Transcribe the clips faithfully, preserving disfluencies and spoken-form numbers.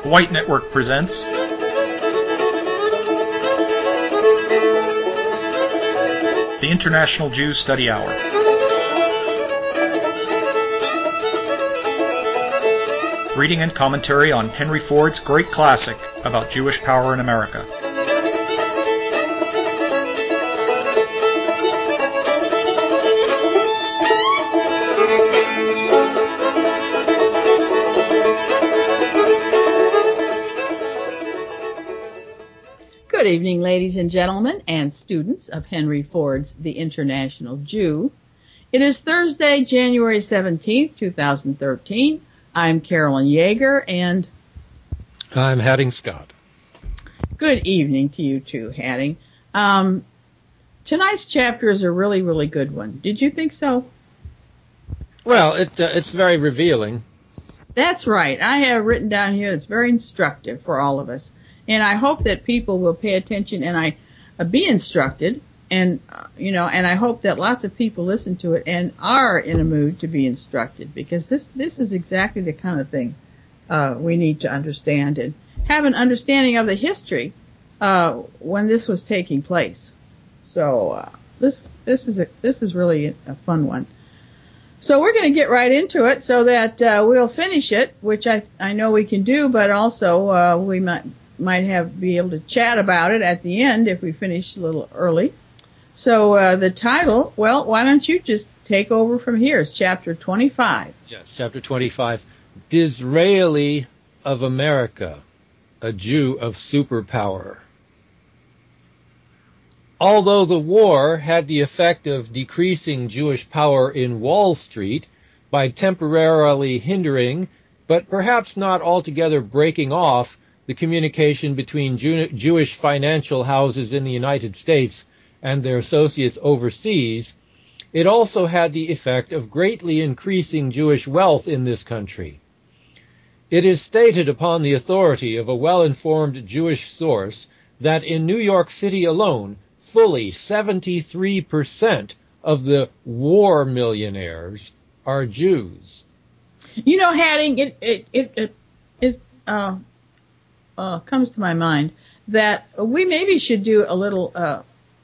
White Network presents the International Jew Study Hour. Reading and commentary on Henry Ford's great classic about Jewish power in America. Good evening, ladies and gentlemen, and students of Henry Ford's The International Jew. It is Thursday, January seventeenth, two thousand thirteen. I'm Carolyn Yeager, and I'm Hadding Scott. Good evening to you too, Hadding. Um, tonight's chapter is a really, really good one. Did you think so? Well, it, uh, it's very revealing. That's right. I have written down here it's very instructive for all of us. And I hope that people will pay attention and I uh, be instructed, and uh, you know, and I hope that lots of people listen to it and are in a mood to be instructed, because this this is exactly the kind of thing uh, we need to understand and have an understanding of the history uh, when this was taking place. So uh, this this is a this is really a fun one. So we're going to get right into it so that uh, we'll finish it, which I I know we can do, but also uh, we might. might have be able to chat about it at the end if we finish a little early. So uh, the title, well, why don't you just take over from here? It's chapter twenty-five. Yes, chapter twenty-five. Disraeli of America, a Jew of superpower. Although the war had the effect of decreasing Jewish power in Wall Street by temporarily hindering, but perhaps not altogether breaking off, the communication between Jew- Jewish financial houses in the United States and their associates overseas, it also had the effect of greatly increasing Jewish wealth in this country. It is stated upon the authority of a well-informed Jewish source that in New York City alone, fully seventy-three percent of the war millionaires are Jews. You know, Hadding, it, it, it, it, it uh, Uh, comes to my mind that we maybe should do a little uh,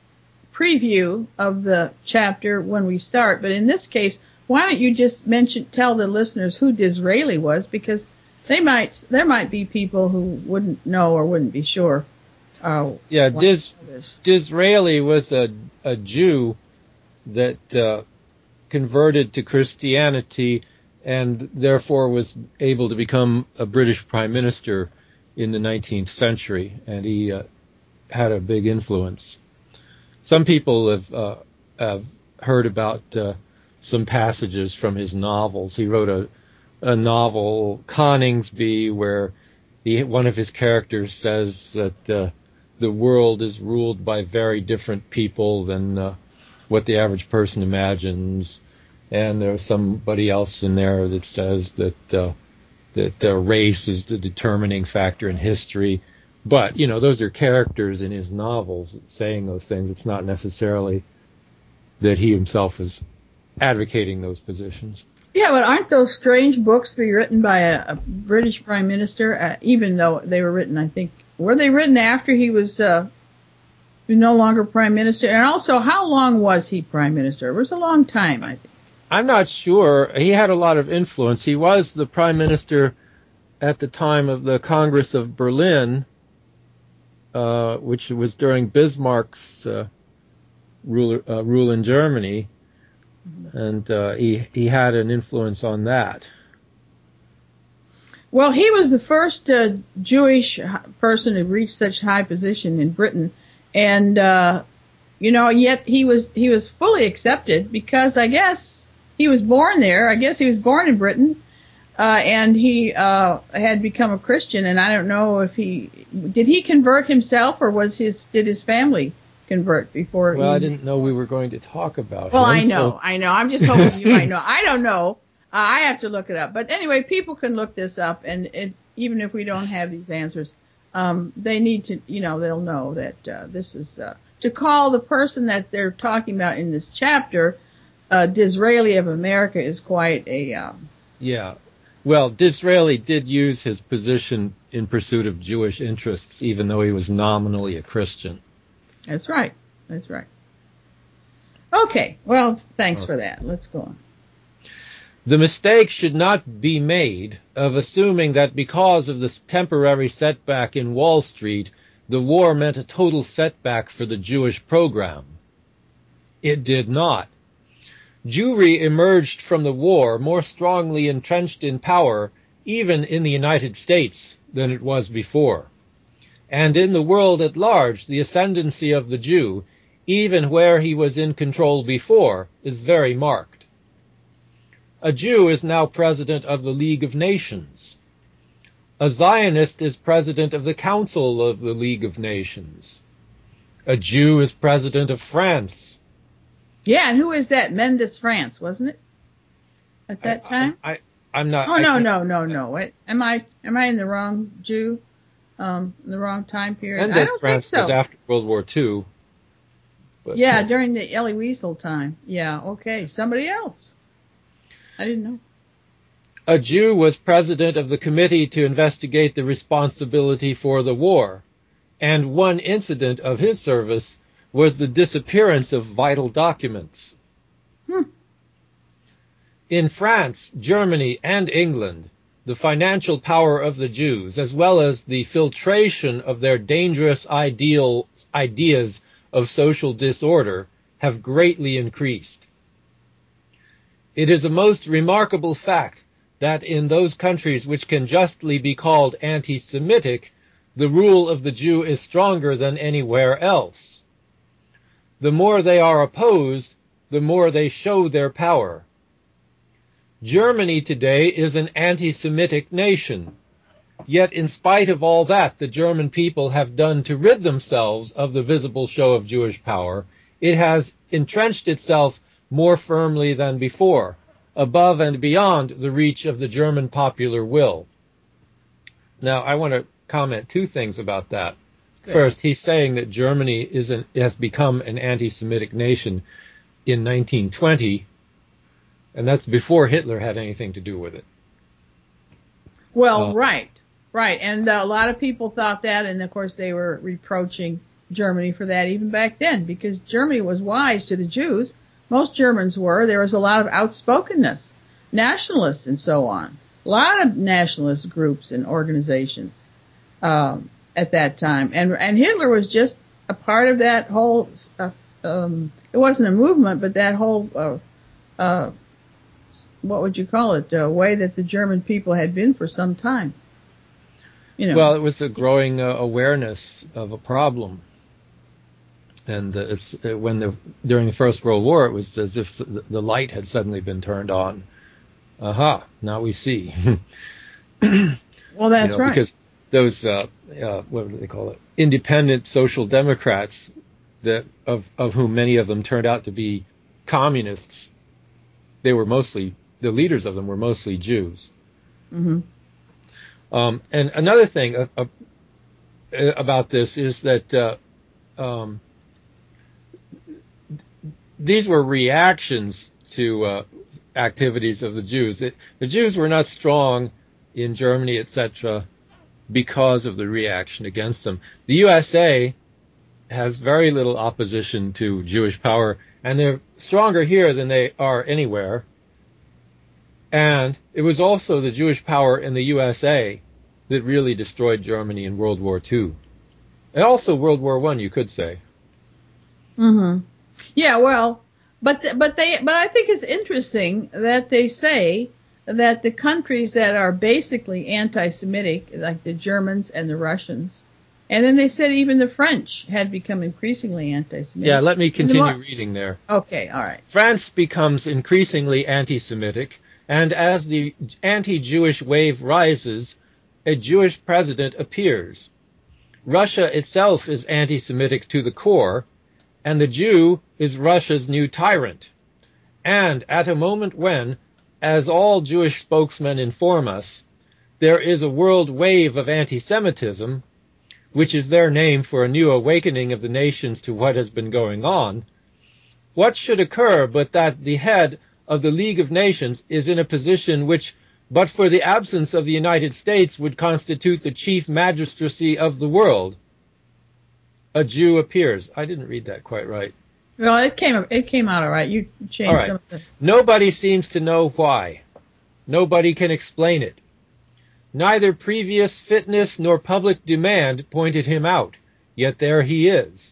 preview of the chapter when we start. But in this case, why don't you just mention, tell the listeners who Disraeli was, because they might, there might be people who wouldn't know or wouldn't be sure. Uh, yeah, Dis, Disraeli was a, a Jew that uh, converted to Christianity and therefore was able to become a British prime minister in the nineteenth century, and he uh, had a big influence. Some people have, uh, have heard about uh, some passages from his novels. He wrote a, a novel, Coningsby, where he, one of his characters says that uh, the world is ruled by very different people than uh, what the average person imagines. And there's somebody else in there that says that uh, that uh, race is the determining factor in history. But, you know, those are characters in his novels saying those things. It's not necessarily that he himself is advocating those positions. Yeah, but aren't those strange books to be written by a, a British prime minister, uh, even though they were written, I think, were they written after he was uh, no longer prime minister? And also, how long was he prime minister? It was a long time, I think. I'm not sure. He had a lot of influence. He was the prime minister at the time of the Congress of Berlin, uh, which was during Bismarck's uh, rule, uh, rule in Germany, mm-hmm. and uh, he he had an influence on that. Well, he was the first uh, Jewish person to reach such high position in Britain, and uh, you know, yet he was he was fully accepted because I guess. He was born there. I guess he was born in Britain, uh, and he uh, had become a Christian. And I don't know if he did he convert himself, or was his did his family convert before? Well, he, I didn't know we were going to talk about well, him. Well, I know, so. I know. I'm just hoping you might know. I don't know. Uh, I have to look it up. But anyway, people can look this up, and it, even if we don't have these answers, um, they need to, you know, they'll know that uh, this is uh, to call the person that they're talking about in this chapter. Uh, Disraeli of America is quite a um, yeah. Well, Disraeli did use his position in pursuit of Jewish interests, even though he was nominally a Christian. That's right. That's right. Okay. Well, thanks Okay. for that. Let's go on. The mistake should not be made of assuming that because of this temporary setback in Wall Street, the war meant a total setback for the Jewish program. It did not. Jewry emerged from the war more strongly entrenched in power, even in the United States, than it was before. And in the world at large, the ascendancy of the Jew, even where he was in control before, is very marked. A Jew is now president of the League of Nations. A Zionist is president of the Council of the League of Nations. A Jew is president of France. Yeah, and who is that? Mendes France, wasn't it? At that I, time? I, I, I'm not. Oh I no, can't- no, no, no. Wait, am I am I in the wrong Jew? Um, the wrong time period? I Mendes don't France think was so. after World War Two. But, Yeah, uh, during the Elie Wiesel time. Yeah, okay. Somebody else. I didn't know. A Jew was president of the committee to investigate the responsibility for the war, and one incident of his service was the disappearance of vital documents. Hmm. In France, Germany, and England, the financial power of the Jews, as well as the filtration of their dangerous ideal, ideas of social disorder, have greatly increased. It is a most remarkable fact that in those countries which can justly be called anti-Semitic, the rule of the Jew is stronger than anywhere else. The more they are opposed, the more they show their power. Germany today is an anti-Semitic nation. Yet in spite of all that the German people have done to rid themselves of the visible show of Jewish power, it has entrenched itself more firmly than before, above and beyond the reach of the German popular will. Now, I want to comment two things about that. Good. First, he's saying that Germany is an, has become an anti-Semitic nation in nineteen twenty, and that's before Hitler had anything to do with it. Well, Uh, right, right. And uh, a lot of people thought that, and of course they were reproaching Germany for that even back then, because Germany was wise to the Jews. Most Germans were. There was a lot of outspokenness, nationalists and so on. A lot of nationalist groups and organizations um, at that time. And and Hitler was just a part of that whole, uh, um, it wasn't a movement, but that whole, uh, uh, what would you call it, uh, way that the German people had been for some time. You know. Well, it was a growing uh, awareness of a problem. And uh, it's uh, when the during the First World War, it was as if the, the light had suddenly been turned on. Aha! Now we see. Well, that's you know, right. Because those uh, uh, what do they call it? Independent social democrats, that of of whom many of them turned out to be communists. They were mostly the leaders of them were mostly Jews. Mm-hmm. Um, and another thing uh, uh, about this is that. Uh, um, These were reactions to uh, activities of the Jews. It, the Jews were not strong in Germany, et cetera, because of the reaction against them. The U S A has very little opposition to Jewish power, and they're stronger here than they are anywhere. And it was also the Jewish power in the U S A that really destroyed Germany in World War Two. And also World War One, you could say. Mm-hmm. Yeah, well, but th- but they but I think it's interesting that they say that the countries that are basically anti-Semitic, like the Germans and the Russians, and then they said even the French had become increasingly anti-Semitic. Yeah, let me continue more- reading there. Okay, all right. France becomes increasingly anti-Semitic, and as the anti-Jewish wave rises, a Jewish president appears. Russia itself is anti-Semitic to the core, and the Jew is Russia's new tyrant. And at a moment when, as all Jewish spokesmen inform us, there is a world wave of anti-Semitism, which is their name for a new awakening of the nations to what has been going on, what should occur but that the head of the League of Nations is in a position which but for the absence of the United States would constitute the chief magistracy of the world. A Jew appears. I didn't read that quite right. Well, it came it came out all right. You changed all right. some of the... Nobody seems to know why. Nobody can explain it. Neither previous fitness nor public demand pointed him out, yet there he is.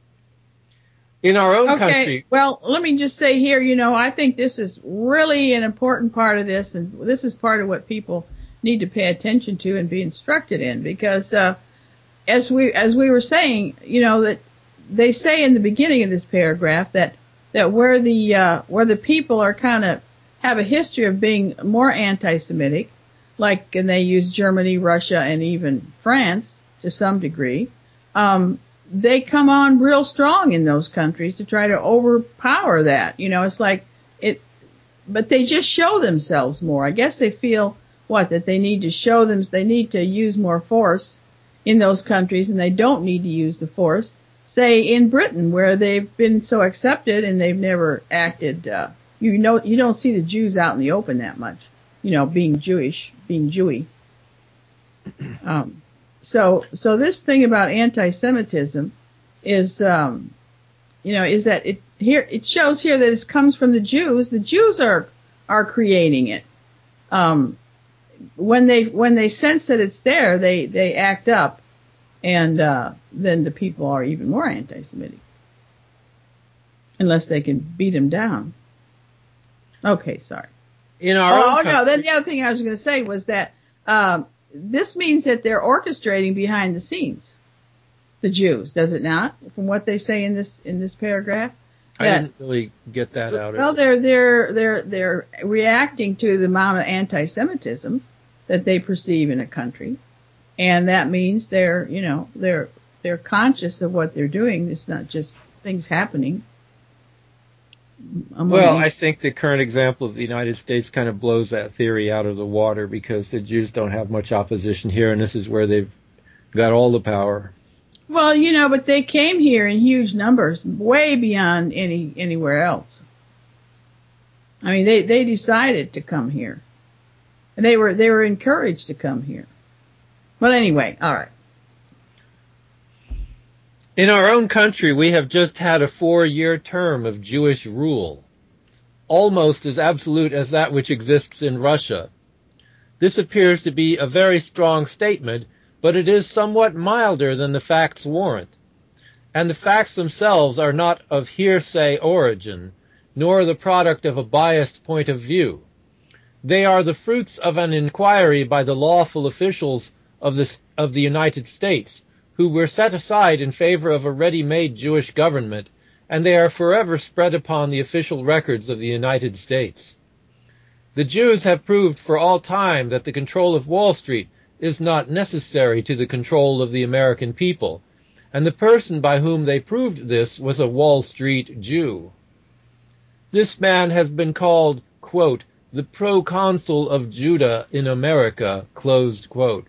In our own okay, country... Well, let me just say here, you know, I think this is really an important part of this, and this is part of what people need to pay attention to and be instructed in, because uh, as we as we were saying, you know, that they say in the beginning of this paragraph that that where the uh, where the people are kind of have a history of being more anti-Semitic, like, and they use Germany, Russia, and even France to some degree, um, they come on real strong in those countries to try to overpower that. You know, it's like it, but they just show themselves more. I guess they feel what, that they need to show them, they need to use more force in those countries, and they don't need to use the force, say, in Britain, where they've been so accepted and they've never acted, uh, you know, you don't see the Jews out in the open that much, you know, being Jewish, being Jewy. Um, so, so this thing about anti-Semitism is, um, you know, is that it here, it shows here that it comes from the Jews. The Jews are, are creating it. Um, when they, when they sense that it's there, they, they act up, and, uh, then the people are even more anti-Semitic. Unless they can beat them down. Okay, sorry. In our oh, own no, country, then the other thing I was going to say was that, um, this means that they're orchestrating behind the scenes. The Jews, does it not? From what they say in this, in this paragraph? I that, didn't really get that out of Well, it. they're, they're, they're, they're reacting to the amount of anti-Semitism that they perceive in a country. And that means they're, you know, they're, they're conscious of what they're doing. It's not just things happening. Well, I think the current example of the United States kind of blows that theory out of the water, because the Jews don't have much opposition here, and this is where they've got all the power. Well, you know, but they came here in huge numbers, way beyond any anywhere else. I mean, they they decided to come here, and they were they were encouraged to come here. But anyway, all right. In our own country, we have just had a four-year term of Jewish rule, almost as absolute as that which exists in Russia. This appears to be a very strong statement, but it is somewhat milder than the facts warrant. And the facts themselves are not of hearsay origin, nor the product of a biased point of view. They are the fruits of an inquiry by the lawful officials of the, of the United States, who were set aside in favor of a ready-made Jewish government, and they are forever spread upon the official records of the United States. The Jews have proved for all time that the control of Wall Street is not necessary to the control of the American people, and the person by whom they proved this was a Wall Street Jew. This man has been called, quote, the proconsul of Judah in America, closed quote.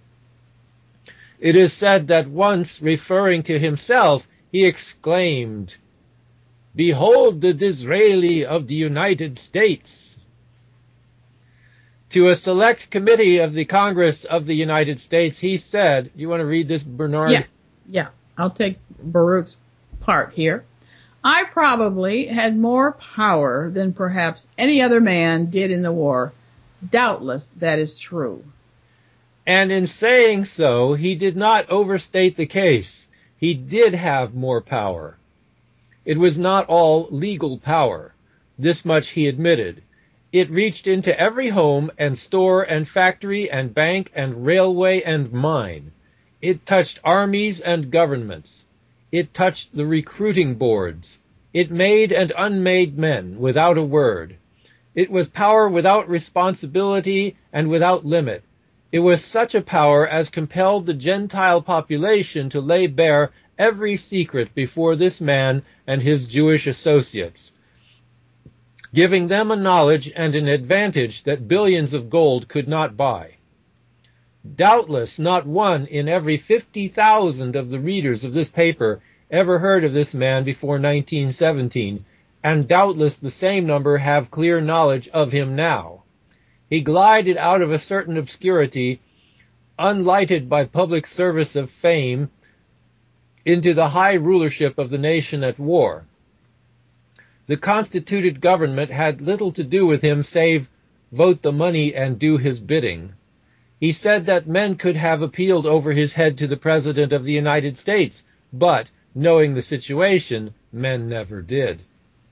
It is said that once, referring to himself, he exclaimed, "Behold the Disraeli of the United States." To a select committee of the Congress of the United States, he said, you want to read this, Bernard? Yeah, yeah. I'll take Baruch's part here. I probably had more power than perhaps any other man did in the war. Doubtless that is true. And in saying so, he did not overstate the case. He did have more power. It was not all legal power. This much he admitted. It reached into every home and store and factory and bank and railway and mine. It touched armies and governments. It touched the recruiting boards. It made and unmade men without a word. It was power without responsibility and without limit. It was such a power as compelled the Gentile population to lay bare every secret before this man and his Jewish associates, giving them a knowledge and an advantage that billions of gold could not buy. Doubtless not one in every fifty thousand of the readers of this paper ever heard of this man before nineteen seventeen, and doubtless the same number have clear knowledge of him now. he glided out of a certain obscurity, unlighted by public service of fame, into the high rulership of the nation at war. The constituted government had little to do with him save vote the money and do his bidding. He said that men could have appealed over his head to the President of the United States, but, knowing the situation, men never did.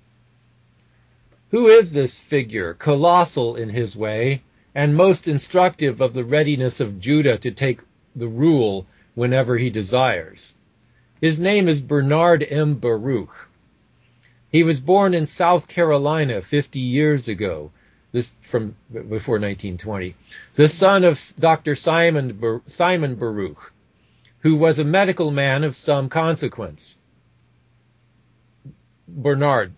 Who is this figure, colossal in his way, and most instructive of the readiness of Judah to take the rule whenever he desires? His name is Bernard M. Baruch. He was born in South Carolina fifty years ago, this from before nineteen twenty, the son of Doctor Simon Bar- Simon Baruch, who was a medical man of some consequence. Bernard.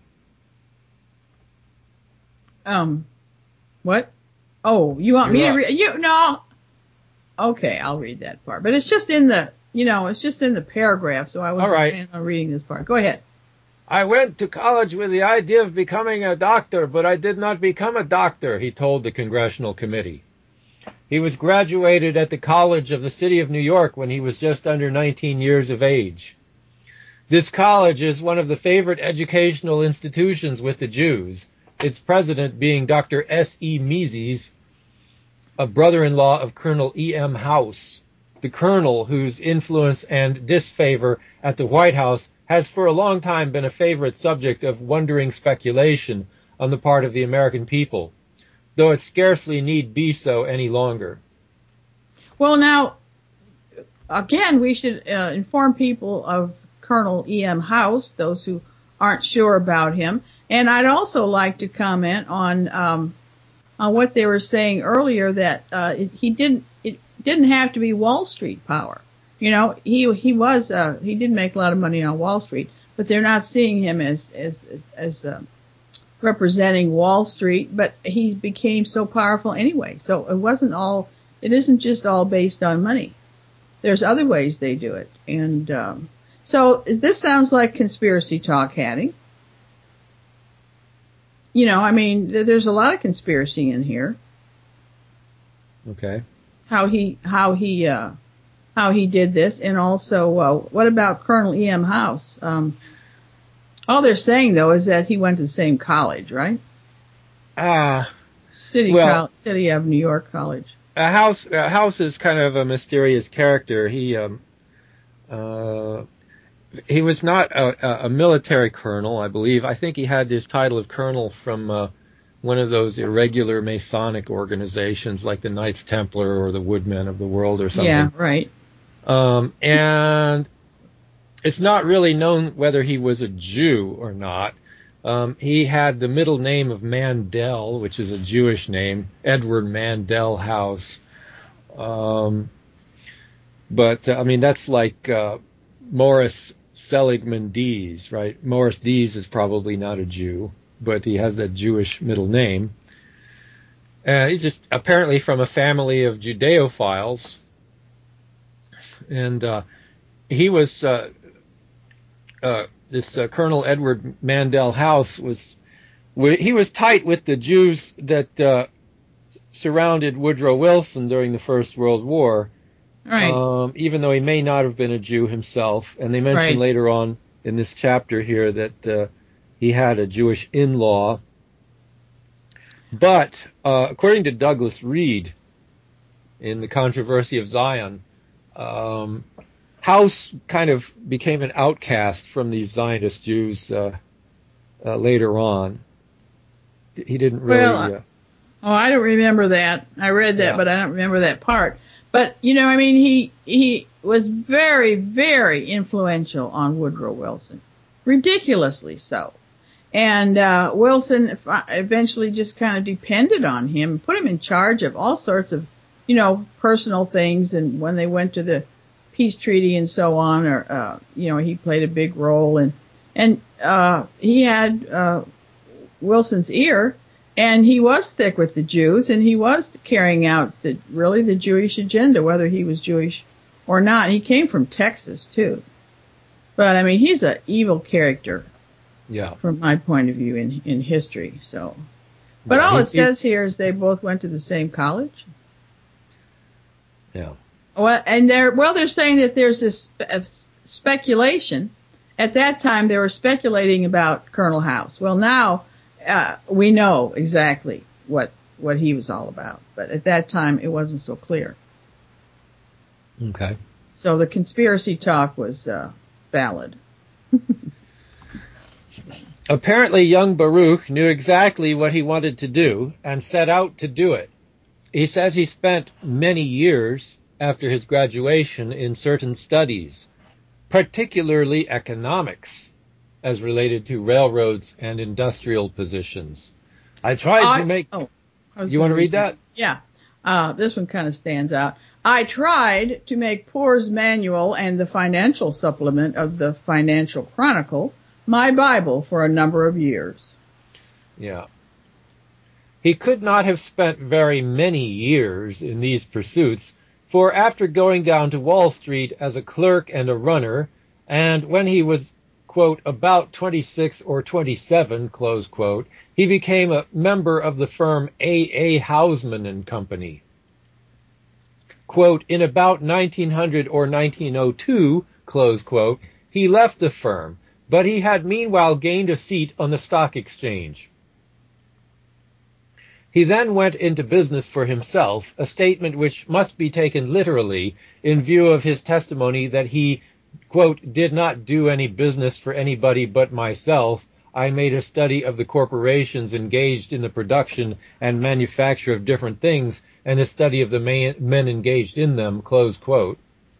Um, what? Oh, you want You're me up. to read? You no. Okay, I'll read that part. But it's just in the, you know, it's just in the paragraph. So I wasn't All right. planning on reading this part. Go ahead. I went to college with the idea of becoming a doctor, but I did not become a doctor, he told the Congressional Committee. He was graduated at the College of the City of New York when he was just under nineteen years of age. This college is one of the favorite educational institutions with the Jews, its president being Doctor S E Mises, a brother-in-law of Colonel E M House, the colonel whose influence and disfavor at the White House has for a long time been a favorite subject of wondering speculation on the part of the American people, though it scarcely need be so any longer. Well, now, again, we should uh, inform people of Colonel E M House, those who aren't sure about him. And I'd also like to comment on um, on what they were saying earlier, that uh, it, he didn't it didn't have to be Wall Street power. You know, he he was uh, he did make a lot of money on Wall Street, but they're not seeing him as as as uh, representing Wall Street. But he became so powerful anyway. So it wasn't all. It isn't just all based on money. There's other ways they do it. And um, so this sounds like conspiracy talk, Hattie. You know, I mean, there's a lot of conspiracy in here. Okay. How he how he. Uh, how he did this, and also, uh, what about Colonel E M House? Um, all they're saying, though, is that he went to the same college, right? Ah, uh, City well, Col- City of New York College. A House, a House is kind of a mysterious character. He, um, uh, he was not a, a military colonel, I believe. I think he had his title of colonel from uh, one of those irregular Masonic organizations, like the Knights Templar or the Woodmen of the World or something. Yeah, right. Um, and it's not really known whether he was a Jew or not. Um, he had the middle name of Mandel, which is a Jewish name, Edward Mandel House. Um, but, uh, I mean, that's like uh, Morris Seligman Dees, right? Morris Dees is probably not a Jew, but he has that Jewish middle name. Uh, he's just apparently from a family of Judeophiles. And uh, he was, uh, uh, this uh, Colonel Edward Mandel House was, he was tight with the Jews that uh, surrounded Woodrow Wilson during the First World War, Right. um, even though he may not have been a Jew himself. And they mention Right. later on in this chapter here that uh, he had a Jewish in-law. But uh, according to Douglas Reed in The Controversy of Zion, Um, House kind of became an outcast from these Zionist Jews uh, uh, later on. He didn't really. Well, uh, oh, I don't remember that. I read that, Yeah. but I don't remember that part. But you know, I mean, he he was very, very influential on Woodrow Wilson, ridiculously so. And uh, Wilson eventually just kind of depended on him, put him in charge of all sorts of, you know, personal things. And when they went to the peace treaty and so on, or, uh, you know, he played a big role. And, and, uh, he had, uh, Wilson's ear, and he was thick with the Jews, and he was carrying out the, really the Jewish agenda, whether he was Jewish or not. He came from Texas too. But I mean, he's an evil character. yeah. From my point of view in, in history. So, But yeah, all he, it says he, here is they both went to the same college. Yeah. Well, and they're well, they're saying that there's this uh, speculation. At that time, they were speculating about Colonel House. Well, now uh, we know exactly what what he was all about. But at that time, it wasn't so clear. Okay. So the conspiracy talk was uh, valid. Apparently, young Baruch knew exactly what he wanted to do and set out to do it. He says he spent many years after his graduation in certain studies, particularly economics, as related to railroads and industrial positions. I tried I, to make... Oh, you want to read that? that? Yeah. Uh, this one kind of stands out. I tried to make Poor's Manual and the financial supplement of the Financial Chronicle my Bible for a number of years. Yeah. He could not have spent very many years in these pursuits, for after going down to Wall Street as a clerk and a runner, and when he was, quote, about twenty-six or twenty-seven, close quote, he became a member of the firm A A. Hausman and Company. Quote, in about nineteen hundred or nineteen oh two, close quote, he left the firm, but he had meanwhile gained a seat on the stock exchange. He then went into business for himself, a statement which must be taken literally in view of his testimony that he, quote, did not do any business for anybody but myself. I made a study of the corporations engaged in the production and manufacture of different things, and a study of the men engaged in them, close quote.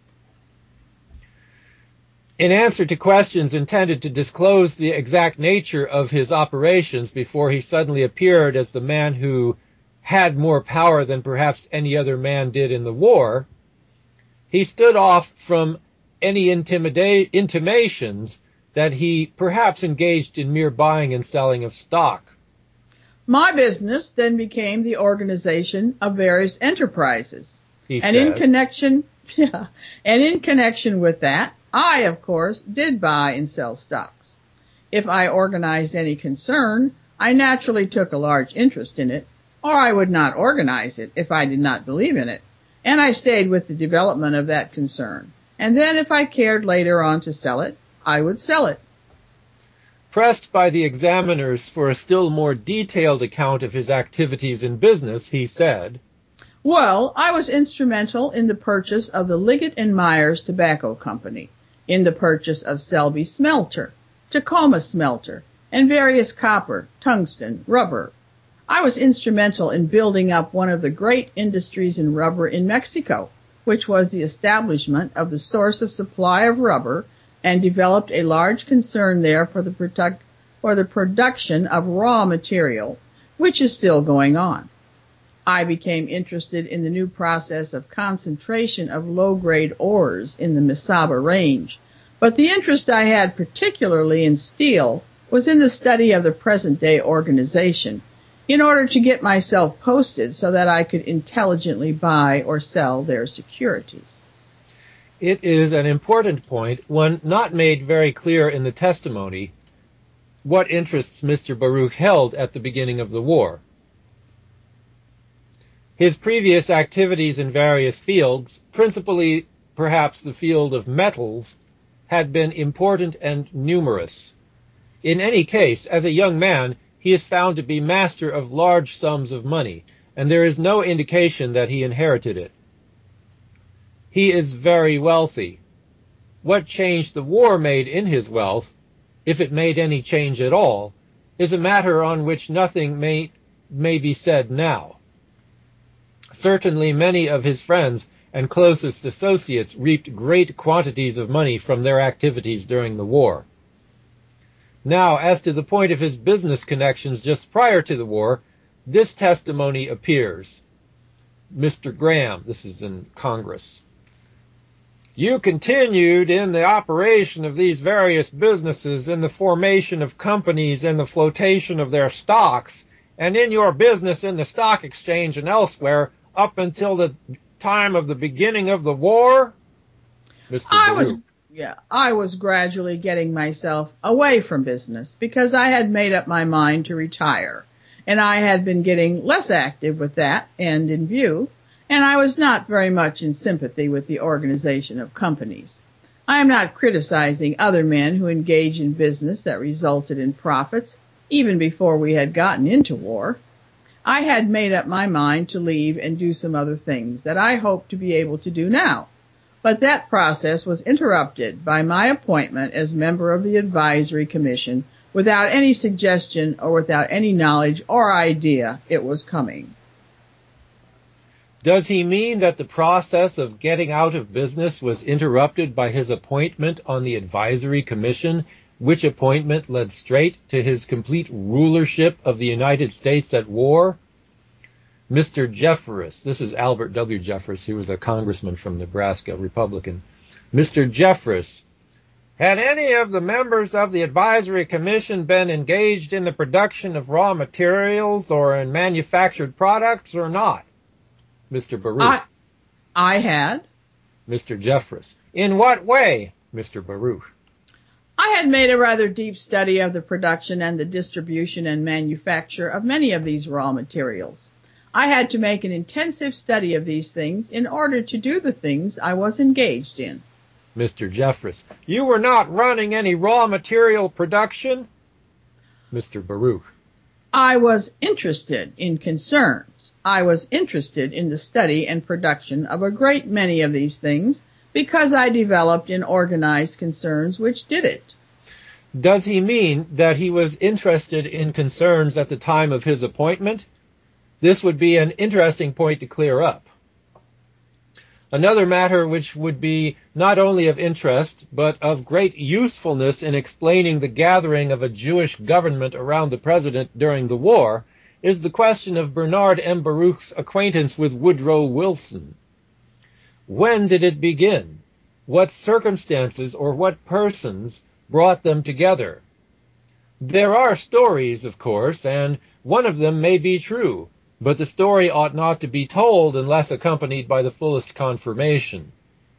In answer to questions intended to disclose the exact nature of his operations before he suddenly appeared as the man who had more power than perhaps any other man did in the war, he stood off from any intimida- intimations that he perhaps engaged in mere buying and selling of stock. My business then became the organization of various enterprises. He and said. in connection, yeah, and in connection with that, I, of course, did buy and sell stocks. If I organized any concern, I naturally took a large interest in it, or I would not organize it if I did not believe in it, and I stayed with the development of that concern. And then if I cared later on to sell it, I would sell it. Pressed by the examiners for a still more detailed account of his activities in business, he said, Well, I was instrumental in the purchase of the Liggett and Myers Tobacco Company, in the purchase of Selby Smelter, Tacoma Smelter, and various copper, tungsten, rubber. I was instrumental in building up one of the great industries in rubber in Mexico, which was the establishment of the source of supply of rubber, and developed a large concern there for the product, for the production of raw material, which is still going on. I became interested in the new process of concentration of low-grade ores in the Mesaba Range, but the interest I had particularly in steel was in the study of the present-day organization, in order to get myself posted so that I could intelligently buy or sell their securities. It is an important point, one not made very clear in the testimony, what interests Mister Baruch held at the beginning of the war. His previous activities in various fields, principally perhaps the field of metals, had been important and numerous. In any case, as a young man, he is found to be master of large sums of money, and there is no indication that he inherited it. He is very wealthy. What change the war made in his wealth, if it made any change at all, is a matter on which nothing may, may be said now. Certainly many of his friends and closest associates reaped great quantities of money from their activities during the war. Now, as to the point of his business connections just prior to the war, this testimony appears. Mister Graham, this is in Congress. You continued in the operation of these various businesses, in the formation of companies and the flotation of their stocks, and in your business in the stock exchange and elsewhere up until the time of the beginning of the war? Mister I Baruch. was, yeah, I was gradually getting myself away from business because I had made up my mind to retire. and I had been getting less active with that end in view, and I was not very much in sympathy with the organization of companies. I am not criticizing other men who engage in business that resulted in profits, even before we had gotten into war. I had made up my mind to leave and do some other things that I hope to be able to do now. But that process was interrupted by my appointment as member of the Advisory Commission without any suggestion or without any knowledge or idea it was coming. Does he mean that the process of getting out of business was interrupted by his appointment on the Advisory Commission, which appointment led straight to his complete rulership of the United States at war? Mister Jeffress, this is Albert W. Jeffress, he was a congressman from Nebraska, Republican. Mister Jeffress, had any of the members of the Advisory Commission been engaged in the production of raw materials or in manufactured products or not? Mister Baruch. I, I had. Mister Jeffress. In what way, Mister Baruch? I had made a rather deep study of the production and the distribution and manufacture of many of these raw materials. I had to make an intensive study of these things in order to do the things I was engaged in. Mister Jeffress. You were not running any raw material production? Mister Baruch. I was interested in concerns. I was interested in the study and production of a great many of these things because I developed and organized concerns which did it. Does he mean that he was interested in concerns at the time of his appointment? This would be an interesting point to clear up. Another matter which would be not only of interest, but of great usefulness in explaining the gathering of a Jewish government around the president during the war, is the question of Bernard M. Baruch's acquaintance with Woodrow Wilson. When did it begin? What circumstances or what persons brought them together? There are stories, of course, and one of them may be true, but the story ought not to be told unless accompanied by the fullest confirmation.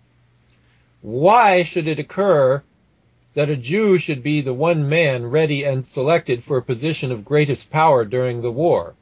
Why should it occur that a Jew should be the one man ready and selected for a position of greatest power during the war?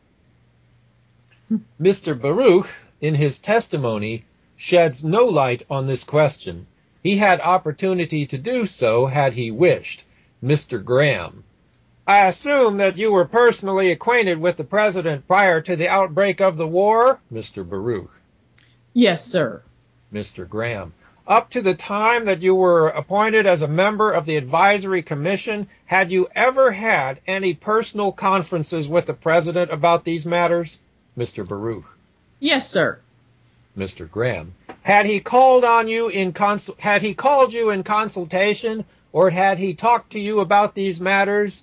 Mister Baruch, in his testimony, sheds no light on this question. He had opportunity to do so had he wished. Mister Graham. I assume that you were personally acquainted with the president prior to the outbreak of the war, Mister Baruch. Yes, sir. Mister Graham. Up to the time that you were appointed as a member of the Advisory Commission, had you ever had any personal conferences with the president about these matters? Mister Baruch. Yes, sir. Mister Graham. Had he called on you in consul- had he called you in consultation, or had he talked to you about these matters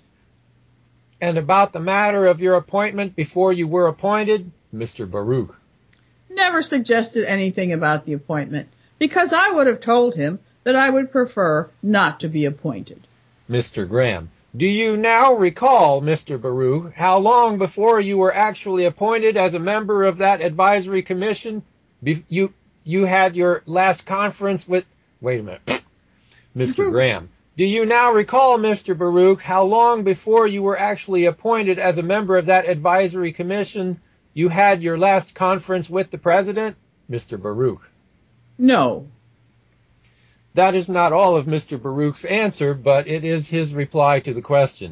and about the matter of your appointment before you were appointed? Mister Baruch. Never suggested anything about the appointment, because I would have told him that I would prefer not to be appointed. Mister Graham. Do you now recall, Mister Baruch, how long before you were actually appointed as a member of that advisory commission? Be- you you had your last conference with... Wait a minute. Mister Graham. Do you now recall, Mister Baruch, how long before you were actually appointed as a member of that advisory commission you had your last conference with the president? Mister Baruch. No. That is not all of Mister Baruch's answer, but it is his reply to the question.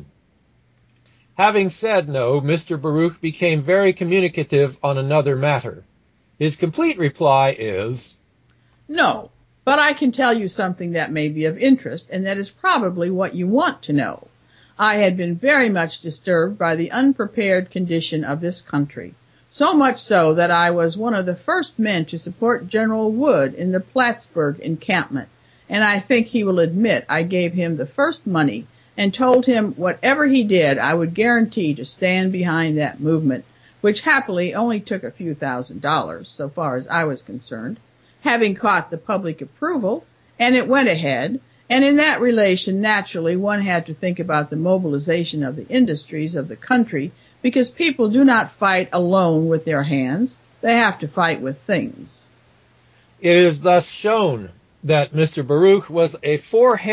Having said no, Mister Baruch became very communicative on another matter. His complete reply is... No, but I can tell you something that may be of interest, and that is probably what you want to know. I had been very much disturbed by the unprepared condition of this country, so much so that I was one of the first men to support General Wood in the Plattsburgh encampment, and I think he will admit I gave him the first money and told him whatever he did I would guarantee to stand behind that movement, which happily only took a few thousand dollars, so far as I was concerned, having caught the public approval, and it went ahead, and in that relation, naturally, one had to think about the mobilization of the industries of the country, because people do not fight alone with their hands, they have to fight with things. It is thus shown that Mister Baruch was a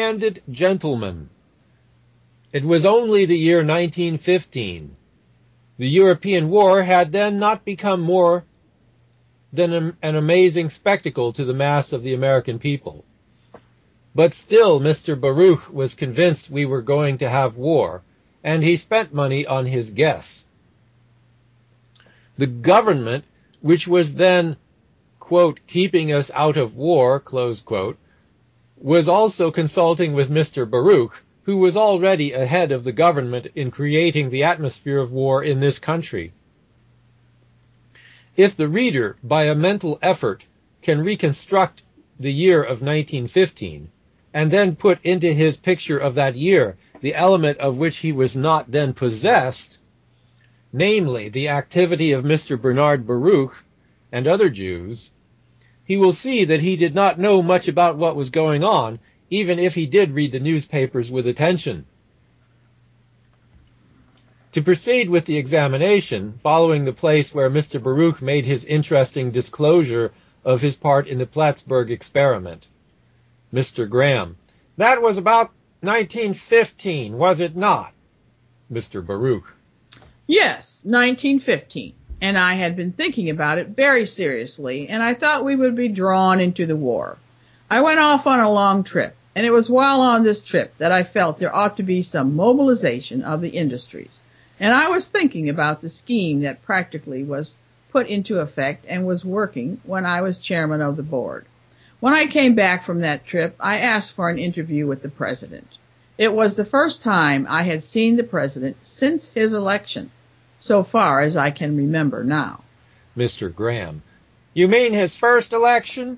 four-handed gentleman. It was only the year nineteen fifteen. The European war had then not become more than an amazing spectacle to the mass of the American people. But still, Mister Baruch was convinced we were going to have war, and he spent money on his guests. The government, which was then, quote, keeping us out of war, close quote, was also consulting with Mister Baruch, who was already ahead of the government in creating the atmosphere of war in this country. If the reader, by a mental effort, can reconstruct the year of nineteen fifteen, and then put into his picture of that year the element of which he was not then possessed, namely the activity of Mister Bernard Baruch and other Jews, he will see that he did not know much about what was going on, even if he did read the newspapers with attention. To proceed with the examination, following the place where Mister Baruch made his interesting disclosure of his part in the Plattsburgh experiment. Mister Graham: That was about nineteen fifteen, was it not? Mister Baruch: Yes, nineteen fifteen. And I had been thinking about it very seriously, and I thought we would be drawn into the war. I went off on a long trip, and it was while on this trip that I felt there ought to be some mobilization of the industries. And I was thinking about the scheme that practically was put into effect and was working when I was chairman of the board. When I came back from that trip, I asked for an interview with the president. It was the first time I had seen the president since his election, so far as I can remember now. Mister Graham: You mean his first election?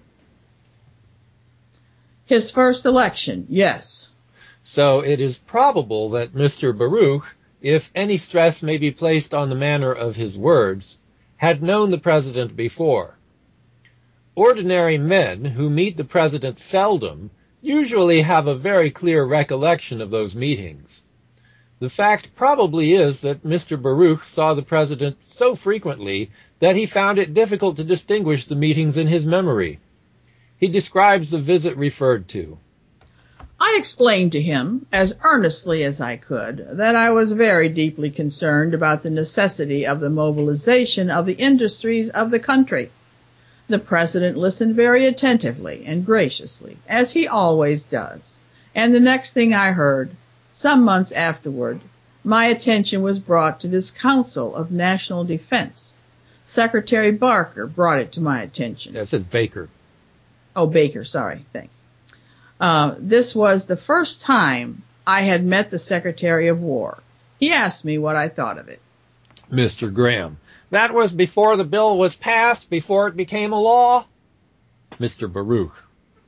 His first election, yes. So it is probable that Mister Baruch, if any stress may be placed on the manner of his words, had known the president before. Ordinary men who meet the president seldom usually have a very clear recollection of those meetings. The fact probably is that Mister Baruch saw the president so frequently that he found it difficult to distinguish the meetings in his memory. He describes the visit referred to. I explained to him, as earnestly as I could, that I was very deeply concerned about the necessity of the mobilization of the industries of the country. The president listened very attentively and graciously, as he always does, and the next thing I heard, some months afterward, my attention was brought to this Council of National Defense. Secretary Barker brought it to my attention. That says Baker. Oh, Baker, sorry, thanks. Uh, this was the first time I had met the Secretary of War. He asked me what I thought of it. Mister Graham: That was before the bill was passed, before it became a law? Mister Baruch: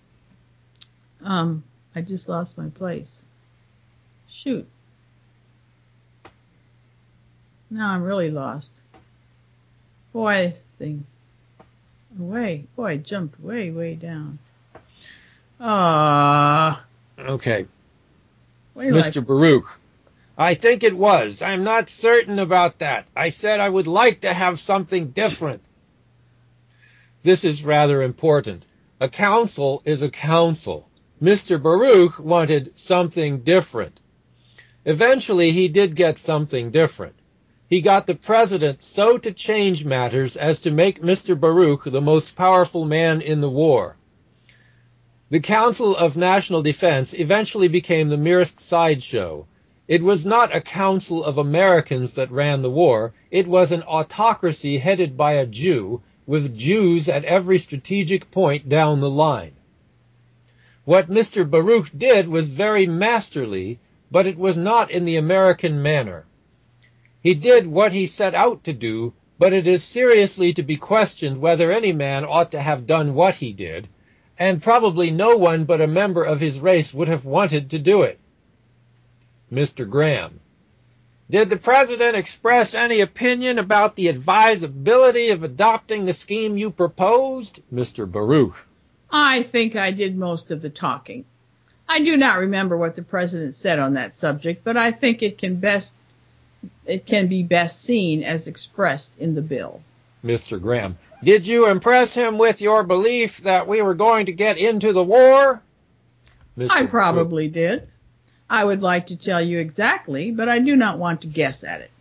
Um, I just lost my place. Shoot. Now I'm really lost. Boy, this thing. Way, boy, I jumped way, way down. Ah. Uh, okay. Mister Like... Baruch: I think it was. I'm not certain about that. I said I would like to have something different. This is rather important. A council is a council. Mister Baruch wanted something different. Eventually, he did get something different. He got the president so to change matters as to make Mister Baruch the most powerful man in the war. The Council of National Defense eventually became the merest sideshow. It was not a council of Americans that ran the war. It was an autocracy headed by a Jew, with Jews at every strategic point down the line. What Mister Baruch did was very masterly, but it was not in the American manner. He did what he set out to do, but it is seriously to be questioned whether any man ought to have done what he did, and probably no one but a member of his race would have wanted to do it. Mister Graham: Did the president express any opinion about the advisability of adopting the scheme you proposed? Mister Baruch: I think I did most of the talking. I do not remember what the president said on that subject, but I think it can best it can be best seen as expressed in the bill. Mister Graham: Did you impress him with your belief that we were going to get into the war? Mister I probably Baruch. did. I would like to tell you exactly, but I do not want to guess at it.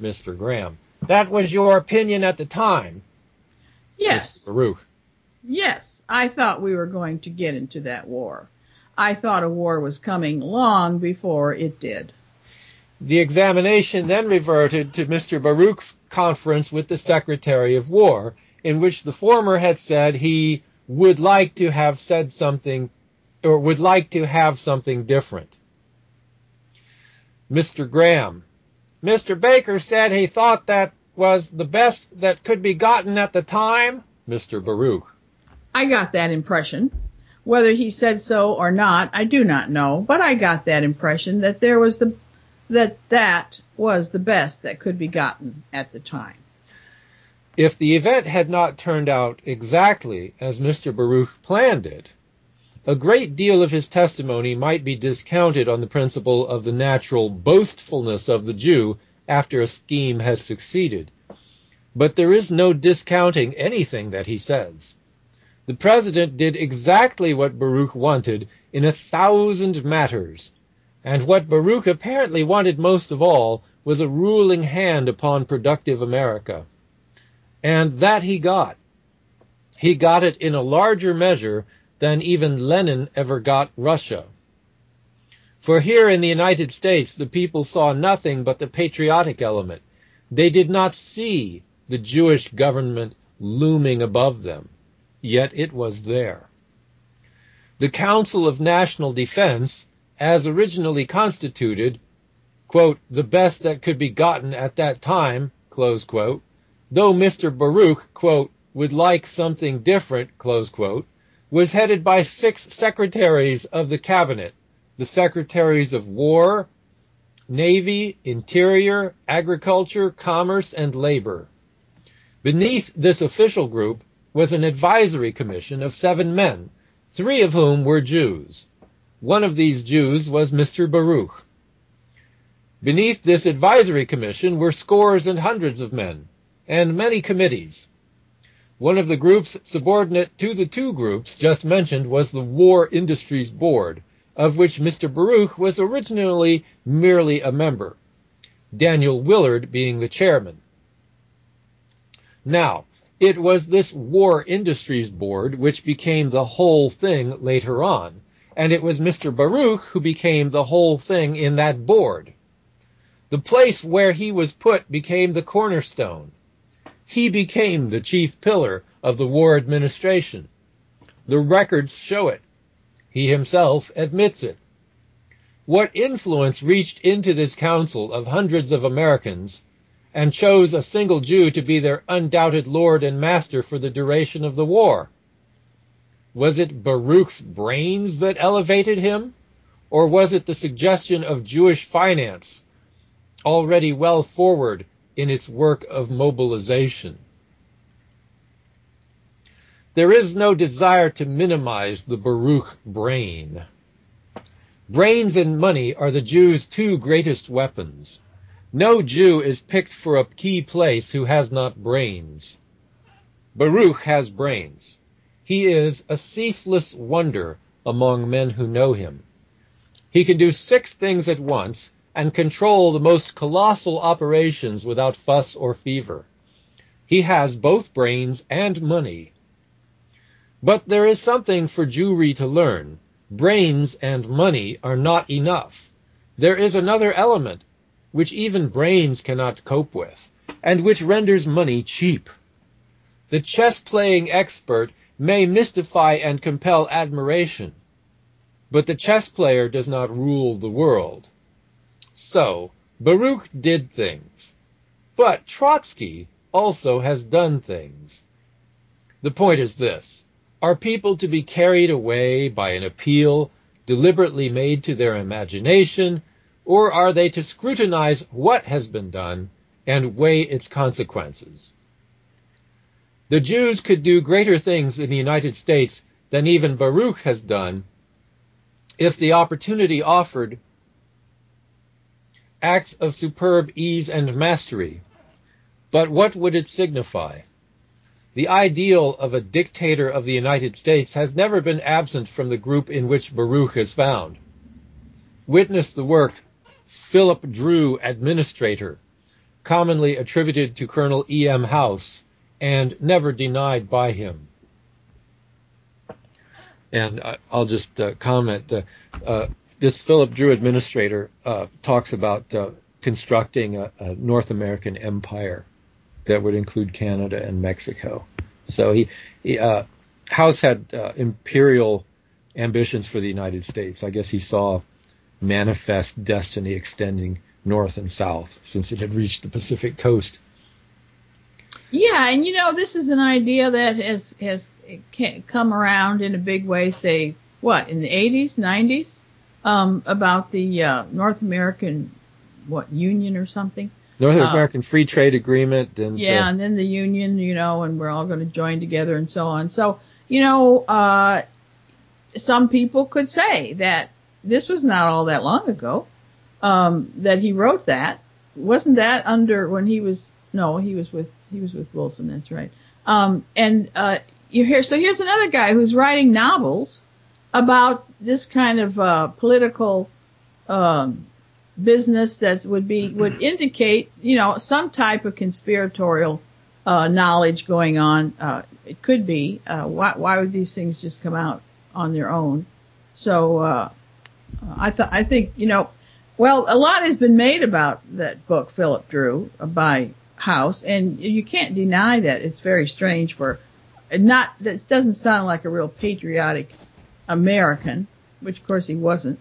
Mister Graham. That was your opinion at the time. Yes. Mister Baruch. Yes, I thought we were going to get into that war. I thought a war was coming long before it did. The examination then reverted to Mister Baruch's conference with the Secretary of War, in which the former had said he would like to have said something, or would like to have something different. Mister Graham. Mister Baker said he thought that was the best that could be gotten at the time. Mister Baruch. I got that impression. Whether he said so or not, I do not know, but I got that impression that there was the that that was the best that could be gotten at the time. If the event had not turned out exactly as Mister Baruch planned it, a great deal of his testimony might be discounted on the principle of the natural boastfulness of the Jew after a scheme has succeeded. But there is no discounting anything that he says. The president did exactly what Baruch wanted in a thousand matters, and what Baruch apparently wanted most of all was a ruling hand upon productive America. And that he got. He got it in a larger measure than even Lenin ever got Russia. For here in the United States, the people saw nothing but the patriotic element. They did not see the Jewish government looming above them, yet it was there. The Council of National Defense, as originally constituted, quote, the best that could be gotten at that time, close quote, though Mister Baruch, quote, would like something different, close quote, was headed by six secretaries of the cabinet, the secretaries of War, Navy, Interior, Agriculture, Commerce, and Labor. Beneath this official group was an advisory commission of seven men, three of whom were Jews. One of these Jews was Mister Baruch. Beneath this advisory commission were scores and hundreds of men, and many committees. One of the groups subordinate to the two groups just mentioned was the War Industries Board, of which Mister Baruch was originally merely a member, Daniel Willard being the chairman. Now, it was this War Industries Board which became the whole thing later on, and it was Mister Baruch who became the whole thing in that board. The place where he was put became the cornerstone. He became the chief pillar of the war administration. The records show it. He himself admits it. What influence reached into this council of hundreds of Americans and chose a single Jew to be their undoubted lord and master for the duration of the war? Was it Baruch's brains that elevated him, or was it the suggestion of Jewish finance, already well forward in its work of mobilization? There is no desire to minimize the Baruch brain. Brains and money are the Jew's two greatest weapons. No Jew is picked for a key place who has not brains. Baruch has brains. He is a ceaseless wonder among men who know him. He can do six things at once and control the most colossal operations without fuss or fever. He has both brains and money. But there is something for Jewry to learn. Brains and money are not enough. There is another element, which even brains cannot cope with, and which renders money cheap. The chess-playing expert may mystify and compel admiration, but the chess player does not rule the world. So, Baruch did things. But Trotsky also has done things. The point is this. Are people to be carried away by an appeal deliberately made to their imagination, or are they to scrutinize what has been done and weigh its consequences? The Jews could do greater things in the United States than even Baruch has done if the opportunity offered acts of superb ease and mastery. But what would it signify? The ideal of a dictator of the United States has never been absent from the group in which Baruch is found. Witness the work Philip Drew, Administrator, commonly attributed to Colonel E M House and never denied by him. And I'll just uh, comment, uh, uh, this Philip Drew administrator uh, talks about uh, constructing a, a North American empire that would include Canada and Mexico. So he, he uh, House had uh, imperial ambitions for the United States. I guess he saw manifest destiny extending north and south since it had reached the Pacific coast. Yeah, and you know, this is an idea that has has come around in a big way, say, what, in the eighties, nineties, um, about the uh, North American, what, Union or something? North American uh, Free Trade Agreement. And yeah, uh, and then the Union, you know, and we're all going to join together and so on. So, you know, uh, some people could say that this was not all that long ago, um, that he wrote that. Wasn't that under, when he was, no, he was with, he was with Wilson, that's right. Um, and, uh, you hear, so here's another guy who's writing novels about this kind of, uh, political, um, business that would be, would indicate, you know, some type of conspiratorial, uh, knowledge going on. Uh, it could be, uh, why, why would these things just come out on their own? So, uh, I thought, I think, you know, well, a lot has been made about that book, Philip Drew, by House, and you can't deny that it's very strange for not, that doesn't sound like a real patriotic American, which of course he wasn't.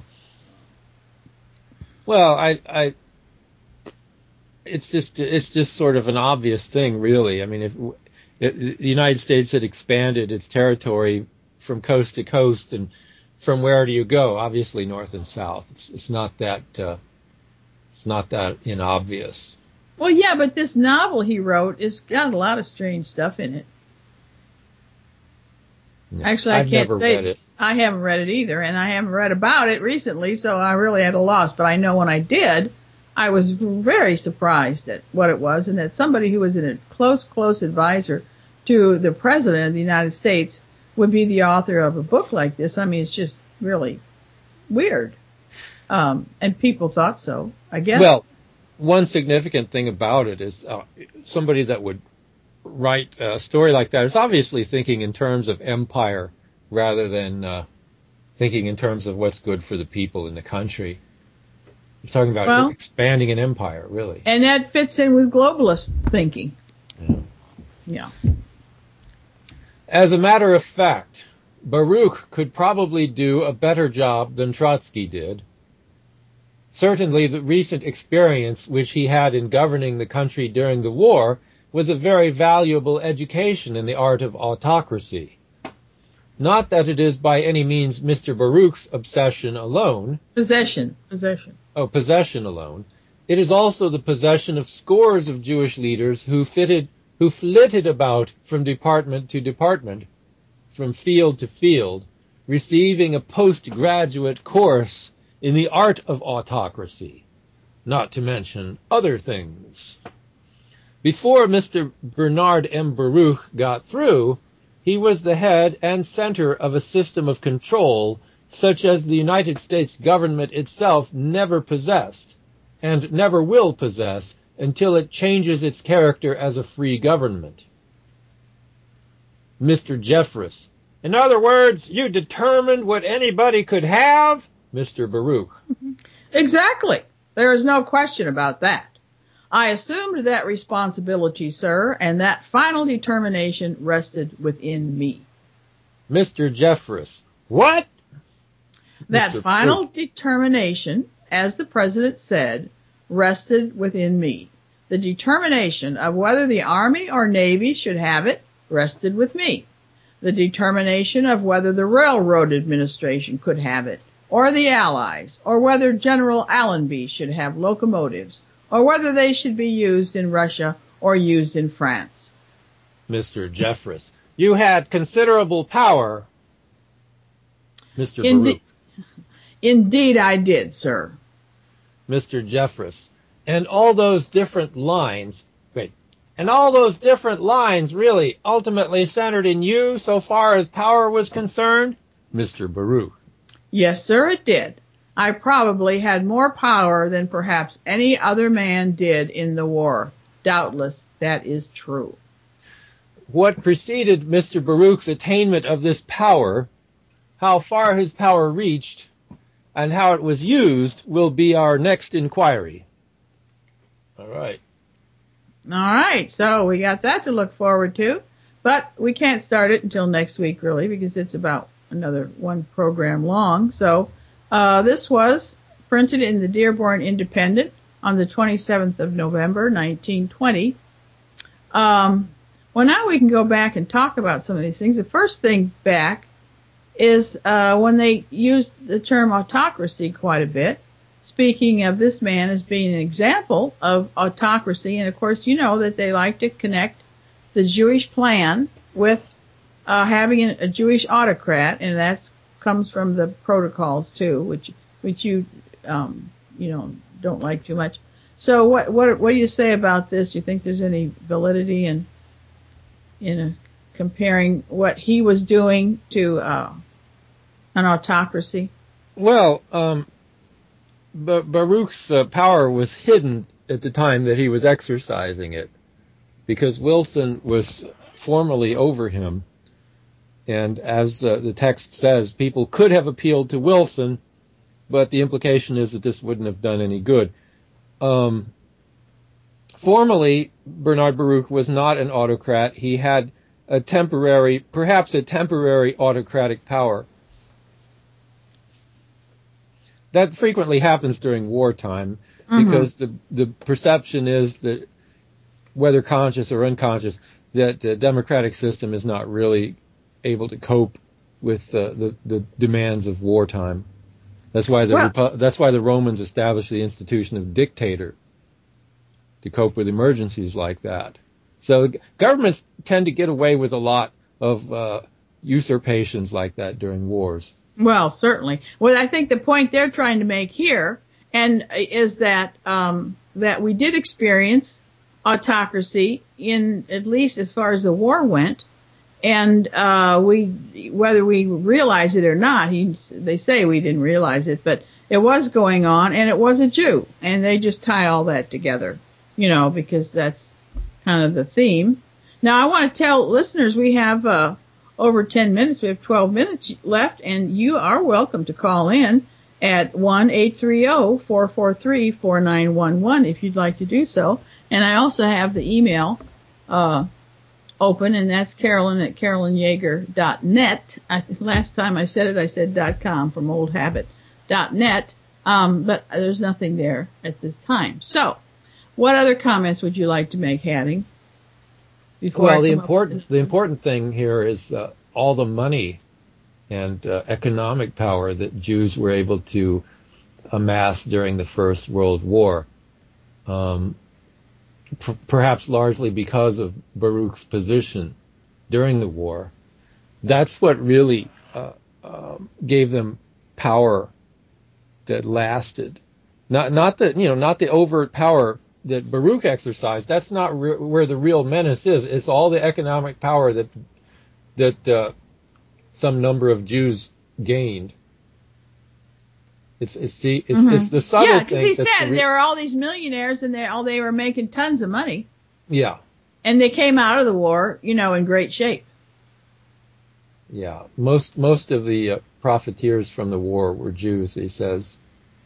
Well, I, I, it's just, it's just sort of an obvious thing, really. I mean, if, if the United States had expanded its territory from coast to coast, and from where do you go? Obviously, north and south. It's, it's not that, uh, it's not that inobvious. Well, yeah, but this novel he wrote has got a lot of strange stuff in it. No, Actually, I I've can't never say read it. I haven't read it either, and I haven't read about it recently, so I really had a loss. But I know when I did, I was very surprised at what it was, and that somebody who was a close, close advisor to the President of the United States would be the author of a book like this. I mean, it's just really weird. Um, and people thought so, I guess. Well, one significant thing about it is uh, somebody that would write a story like that is obviously thinking in terms of empire rather than uh, thinking in terms of what's good for the people in the country. He's talking about well, expanding an empire, really. And that fits in with globalist thinking. Yeah. Yeah. As a matter of fact, Baruch could probably do a better job than Trotsky did. Certainly the recent experience which he had in governing the country during the war was a very valuable education in the art of autocracy. Not that it is by any means Mister Baruch's obsession alone. Possession. Possession. Oh, possession alone. It is also the possession of scores of Jewish leaders who fitted, who flitted about from department to department, from field to field, receiving a postgraduate course in the art of autocracy, not to mention other things. Before Mister Bernard M. Baruch got through, he was the head and center of a system of control such as the United States government itself never possessed, and never will possess until it changes its character as a free government. Mister Jeffress: in other words, you determined what anybody could have? Mister Baruch: exactly. There is no question about that. I assumed that responsibility, sir, and that final determination rested within me. Mister Jeffress: what? That Mister final Baruch: determination, as the President said, rested within me. The determination of whether the Army or Navy should have it rested with me. The determination of whether the Railroad Administration could have it, or the Allies, or whether General Allenby should have locomotives, or whether they should be used in Russia or used in France. Mister Jeffress: you had considerable power. Mister Inde- Baruch: Indeed I did, sir. Mister Jeffress: and all those different lines, wait, and all those different lines really ultimately centered in you so far as power was concerned? Mister Baruch: yes, sir, it did. I probably had more power than perhaps any other man did in the war. Doubtless, that is true. What preceded Mister Baruch's attainment of this power, how far his power reached, and how it was used will be our next inquiry. All right. All right, so we got that to look forward to, but we can't start it until next week, really, because it's about another one program long. So uh, this was printed in the Dearborn Independent on the twenty-seventh of November, nineteen twenty. Um, well, now we can go back and talk about some of these things. The first thing back is uh, when they used the term autocracy quite a bit, speaking of this man as being an example of autocracy. And, of course, you know that they like to connect the Jewish plan with uh, having a, a Jewish autocrat, and that comes from the protocols, too, which which you, um, you know, don't like too much. So what what what do you say about this? Do you think there's any validity in in a, comparing what he was doing to uh, an autocracy? Well, um, Ba- Baruch's uh, power was hidden at the time that he was exercising it, because Wilson was formally over him. And as uh, the text says, people could have appealed to Wilson, but the implication is that this wouldn't have done any good. Um, formally, Bernard Baruch was not an autocrat. He had a temporary, perhaps a temporary autocratic power. That frequently happens during wartime, mm-hmm. because the the perception is that, whether conscious or unconscious, that the democratic system is not really able to cope with uh, the the demands of wartime. That's why the well, that's why the Romans established the institution of dictator, to cope with emergencies like that. So governments tend to get away with a lot of uh, usurpations like that during wars. Well, certainly. Well, I think the point they're trying to make here and is that um, that we did experience autocracy in, at least as far as the war went, and uh, we, whether we realize it or not, he, they say we didn't realize it, but it was going on, and it was a Jew, and they just tie all that together, you know, because that's kind of the theme. Now, I want to tell listeners we have uh, over ten minutes. We have twelve minutes left, and you are welcome to call in at one eight three zero, four four three, four nine one one if you'd like to do so. And I also have the email uh open, and that's Carolyn at carolyn yager dot net. I, last time I said it, I said .com from old habit. .net, um, but there's nothing there at this time. So, what other comments would you like to make, Hatting? Well, the important the important thing here is uh, all the money and uh, economic power that Jews were able to amass during the First World War, um, p- perhaps largely because of Baruch's position during the war. That's what really uh, uh, gave them power that lasted. Not not the you know not the overt power that Baruch exercised. That's not re- where the real menace is. It's all the economic power that that uh, some number of Jews gained. It's it's the it's, mm-hmm. it's the subtle yeah, thing. Yeah, because he said the re- there were all these millionaires, and they all they were making tons of money. Yeah, and they came out of the war, you know, in great shape. Yeah, most most of the uh, profiteers from the war were Jews, he says.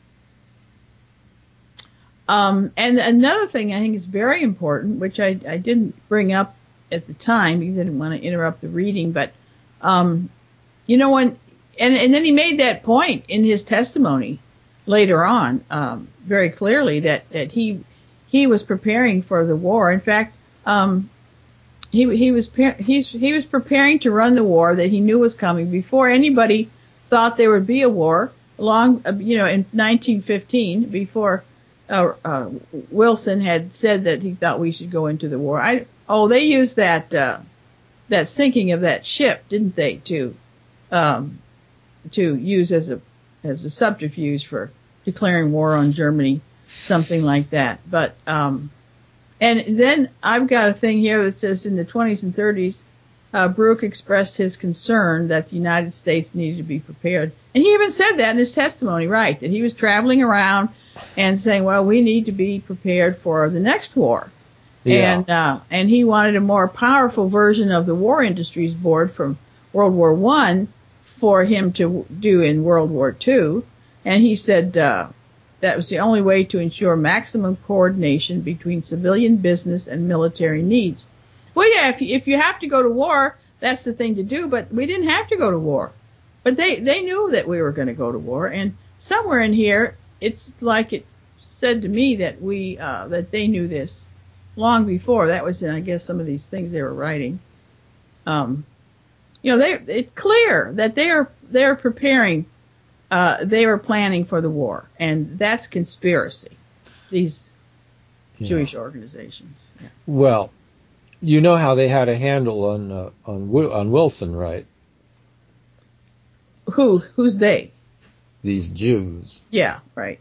Um, and another thing I think is very important, which I, I didn't bring up at the time because I didn't want to interrupt the reading, but, um, you know, when, and, and then he made that point in his testimony later on, um, very clearly that, that he, he was preparing for the war. In fact, um, he, he was, he's, he was preparing to run the war that he knew was coming before anybody thought there would be a war long, you know, in nineteen fifteen, before Uh, uh, Wilson had said that he thought we should go into the war. I, oh, they used that, uh, that sinking of that ship, didn't they, to, um, to use as a, as a subterfuge for declaring war on Germany, something like that. But, um, and then I've got a thing here that says in the twenties and thirties, uh, Brooke expressed his concern that the United States needed to be prepared. And he even said that in his testimony, right, that he was traveling around and saying, well, we need to be prepared for the next war. Yeah. And, uh, and he wanted a more powerful version of the War Industries Board from World War One for him to do in World War Two. And he said, uh, that was the only way to ensure maximum coordination between civilian business and military needs. Well, yeah, if you, if you have to go to war, that's the thing to do, but we didn't have to go to war. But they, they knew that we were going to go to war, and somewhere in here, it's like it said to me that we, uh, that they knew this long before. That was in, I guess, some of these things they were writing. Um, you know, they, it's clear that they are, they're preparing, uh, they were planning for the war, and that's conspiracy, these yeah. Jewish organizations. Yeah. Well, you know how they had a handle on, uh, on, on Wilson, right? Who, who's they? These Jews. Yeah, right.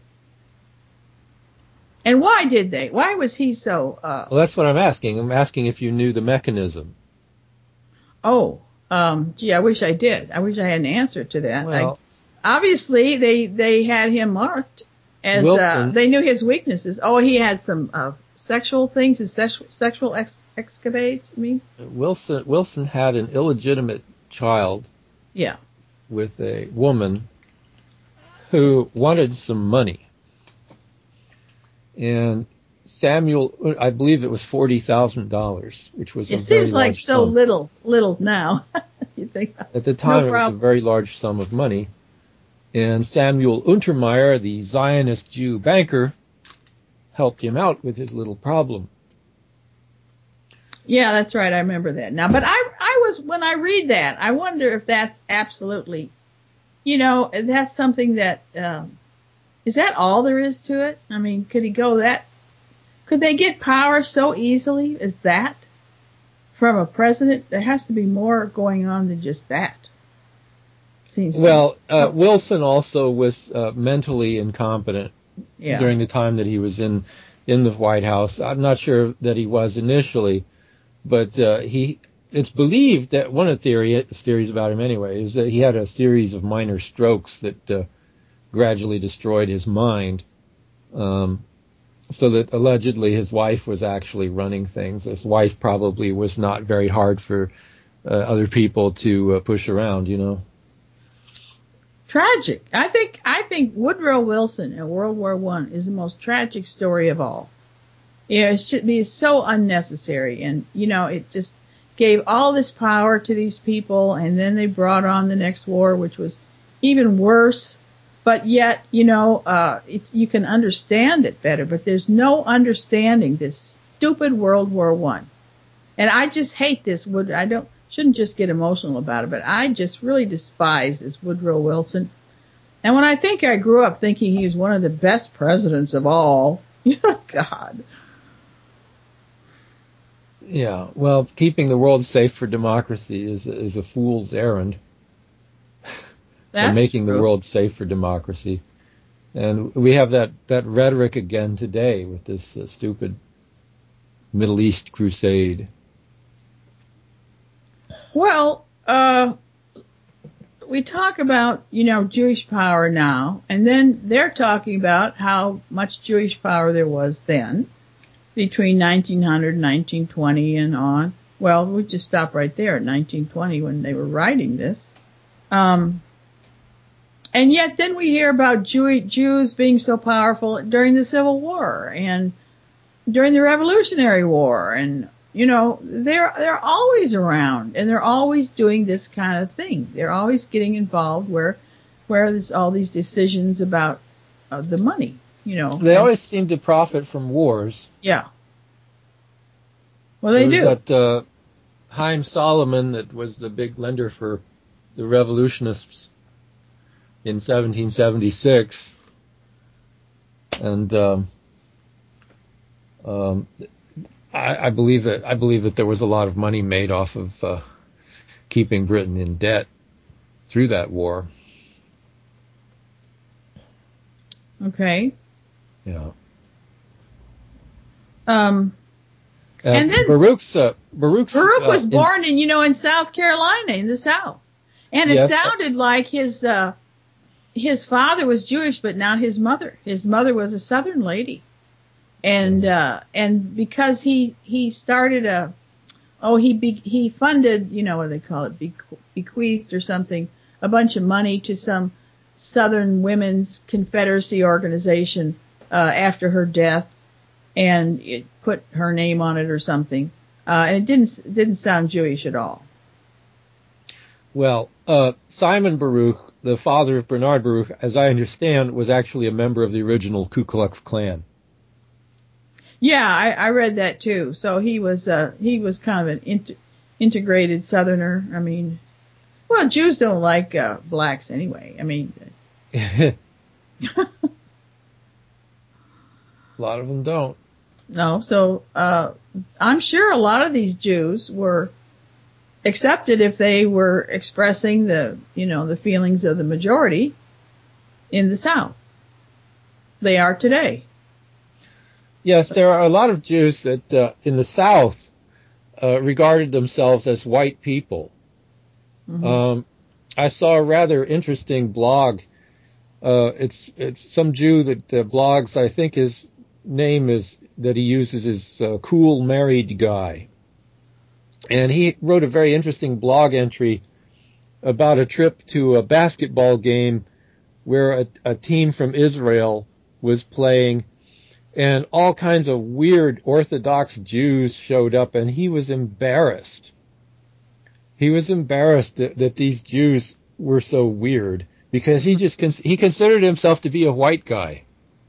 And why did they? Why was he so, uh... Well, that's what I'm asking. I'm asking if you knew the mechanism. Oh, um, gee, I wish I did. I wish I had an answer to that. Well, I, obviously, they, they had him marked as, Wilson, uh, they knew his weaknesses. Oh, he had some, uh, sexual things, his sexual, sexual ex- excavates, I mean? Wilson, Wilson had an illegitimate child. Yeah. With a woman who wanted some money. And Samuel, I believe it was forty thousand dollars, which was it a seems very like large so sum. little, little now. You think? At the time, no it was a very large sum of money. And Samuel Untermeyer, the Zionist Jew banker, helped him out with his little problem. Yeah, that's right. I remember that now. But I, I was, when I read that, I wonder if that's absolutely, you know, that's something that, um, is that all there is to it? I mean, could he go that, could they get power so easily as that from a president? There has to be more going on than just that. Seems well, uh, oh. Wilson also was uh, mentally incompetent yeah. during the time that he was in, in the White House. I'm not sure that he was initially. But uh, he, it's believed that one of the theory, theories about him anyway is that he had a series of minor strokes that uh, gradually destroyed his mind, um, so that allegedly his wife was actually running things. His wife probably was not very hard for uh, other people to uh, push around, you know. Tragic. I think I think Woodrow Wilson in World War One is the most tragic story of all. Yeah, it should be so unnecessary, and you know, it just gave all this power to these people, and then they brought on the next war, which was even worse. But yet, you know, uh, it's, you can understand it better, but there's no understanding this stupid World War One. And I just hate this Wood. I don't shouldn't just get emotional about it, but I just really despise this Woodrow Wilson. And when I think I grew up thinking he was one of the best presidents of all, God. Yeah, well, keeping the world safe for democracy is is a fool's errand. That's making true. the world safe for democracy, and we have that that rhetoric again today with this uh, stupid Middle East crusade. Well, uh, we talk about you know Jewish power now, and then they're talking about how much Jewish power there was then. Between nineteen hundred and nineteen twenty and on. Well, we just stop right there at nineteen twenty when they were writing this. Um, and yet then we hear about Jew- Jews being so powerful during the Civil War and during the Revolutionary War. And, you know, they're, they're always around and they're always doing this kind of thing. They're always getting involved where, where there's all these decisions about uh, the money. You know, they and, always seem to profit from wars. Yeah. Well, they there do. was that uh, Haim Solomon that was the big lender for the revolutionists in seventeen seventy-six, and um, um, I, I believe that I believe that there was a lot of money made off of uh, keeping Britain in debt through that war. Okay. Yeah. Um, Uh, and then Baruch's uh, Baruch's, Baruch uh, was in, born in, you know, in South Carolina, in the South. And it yes, sounded like his, uh, his father was Jewish, but not his mother. His mother was a Southern lady. And, uh, and because he, he started a, oh, he, be, he funded, you know, what do they call it, beque- bequeathed or something, a bunch of money to some Southern Women's Confederacy organization, uh, after her death. And it put her name on it or something. Uh, and it didn't, it didn't sound Jewish at all. Well, uh, Simon Baruch, the father of Bernard Baruch, as I understand, was actually a member of the original Ku Klux Klan. Yeah, I, I read that too. So he was, uh, he was kind of an inter- integrated Southerner. I mean, well, Jews don't like, uh, blacks anyway. I mean, A lot of them don't. no, so, uh, I'm sure a lot of these Jews were accepted if they were expressing the, you know, the feelings of the majority in the South. They are today. Yes, there are a lot of Jews that uh, in the South uh, regarded themselves as white people. Mm-hmm. Um, I saw a rather interesting blog. Uh, it's it's some Jew that uh, blogs. I think his name is that he uses is uh, Cool Married Guy, and he wrote a very interesting blog entry about a trip to a basketball game where a, a team from Israel was playing. And all kinds of weird Orthodox Jews showed up, and he was embarrassed. He was embarrassed that, that these Jews were so weird because he just cons- he considered himself to be a white guy.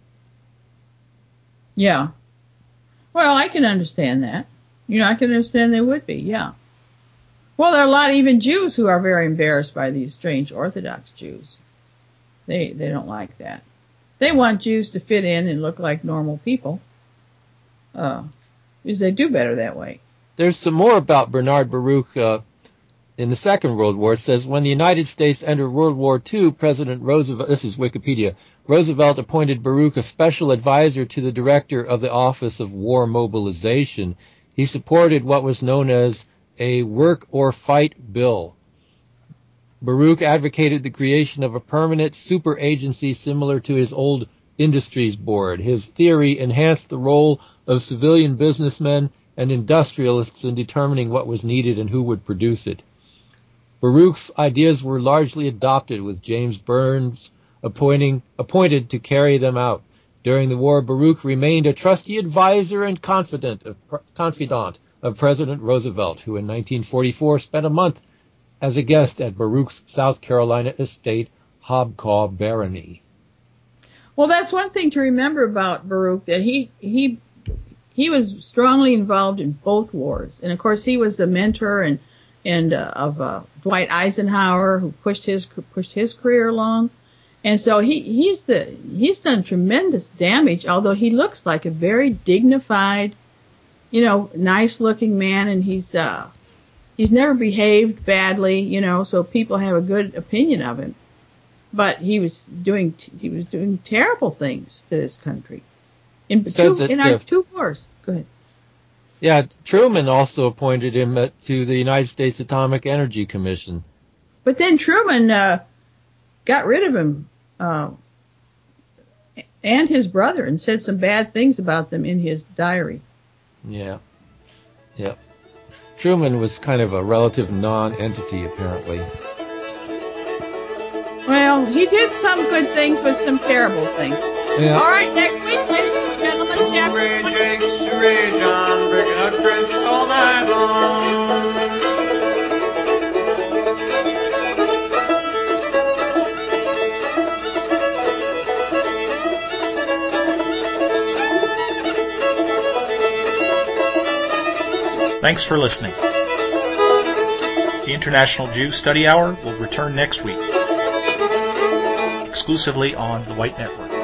Yeah. Well, I can understand that. You know, I can understand they would be. Yeah. Well, there are a lot of even Jews who are very embarrassed by these strange Orthodox Jews. They they don't like that. They want Jews to fit in and look like normal people, uh, because they do better that way. There's some more about Bernard Baruch uh, in the Second World War. It says, when the United States entered World War Two, President Roosevelt, this is Wikipedia, Roosevelt appointed Baruch a special advisor to the director of the Office of War Mobilization. He supported what was known as a work or fight bill. Baruch advocated the creation of a permanent super agency similar to his old Industries Board. His theory enhanced the role of civilian businessmen and industrialists in determining what was needed and who would produce it. Baruch's ideas were largely adopted, with James Burns appointing, appointed to carry them out. During the war, Baruch remained a trusty advisor and confidant of, confidant of President Roosevelt, who in nineteen forty-four spent a month as a guest at Baruch's South Carolina estate, Hobcaw Barony. Well, that's one thing to remember about Baruch, that he he he was strongly involved in both wars, and of course he was the mentor and and uh, of uh, Dwight Eisenhower, who pushed his pushed his career along, and so he he's the he's done tremendous damage. Although he looks like a very dignified, you know, nice looking man, and he's uh he's never behaved badly, you know, so people have a good opinion of him. But he was doing he was doing terrible things to this country in two that, in our uh, two wars. Go ahead. Yeah, Truman also appointed him uh, to the United States Atomic Energy Commission. But then Truman uh, got rid of him uh, and his brother and said some bad things about them in his diary. Yeah, yeah. Truman was kind of a relative non-entity, apparently. Well, he did some good things with some terrible things. Yeah. All right, next week, ladies and gentlemen, chapter Rage, rage on, breaking out drinks all night long. Thanks for listening. The International Jew Study Hour will return next week, exclusively on the White Network.